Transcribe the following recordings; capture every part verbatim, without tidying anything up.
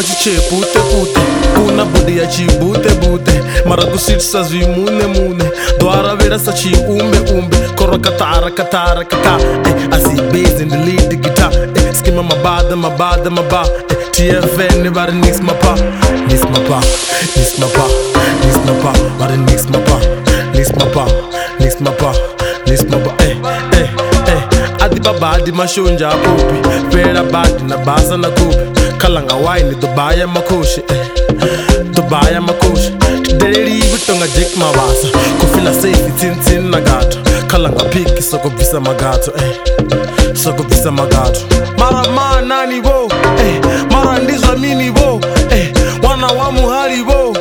chama chichepute pute kuna budi ya chibute bute mara kusitsa zvimune mune dwara vera sa chi umbe umbe koro katara katara kata eh, I see bass in the lead the guitar eh, skimma my bada my bada my ba eh, T F N everybody nicks my pa nicks my pa nicks my pa nicks my pa everybody nicks my pa nicks my pa nicks my pa nicks my pa eh eh eh adi babadi mashonja apupi vera badi na baza na kupi kalanga wine Dubai makushi eh Dubai makushi Deli vitonga jik mawasa kufila safe tin tin nagato kalanga piki soko visa magato eh soko visa magato mara ma nani wo eh mara ndizwa mini wo eh wana wa muhali wo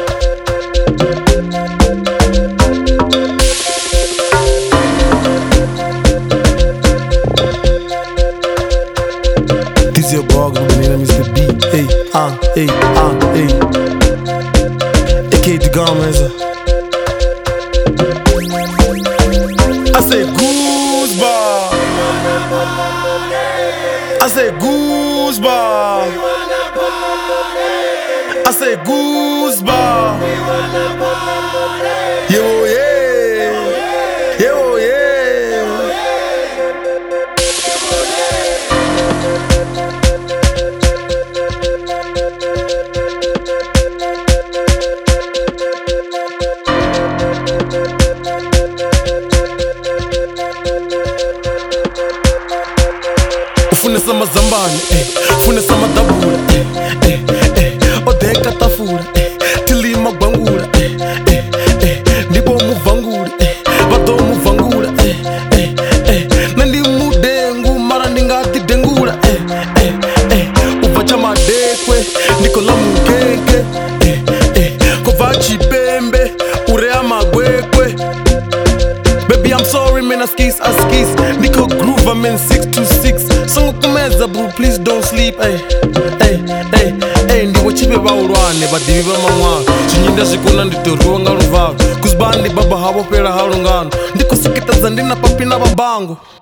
This your bog, my name is the B. Hey, ah, hey, ah, hey. A K the Gomez. I say gooseball. I say gooseball. I say gooseball. Yo yeah, yo yeah. Ufune sama zambani, eh, ufune sama dabura, eh, eh, eh, odeka tafura, eh, tilima gwangura, eh, eh, eh, ndipo muvangura, eh, vado muvangura, eh, eh, eh, nandi mudengu mara ningati dengura, eh, eh, eh, uvacha madekwe, nikola mukeke, eh, eh, kovachi pembe, urea magwekwe. Baby, I'm sorry, man, I skis, I skis. Nico groove, I'm in six two six. Songo kumeza, bro, please don't sleep. Hey, hey, hey, hey. Ndiwo chipe ba urwane, ba divi ba mangwana. Chinyinda shikuna ndito ruanga ruvavu. Kuzbandi baba habo pera halungano. Ndiko sikita zandina papi na babango.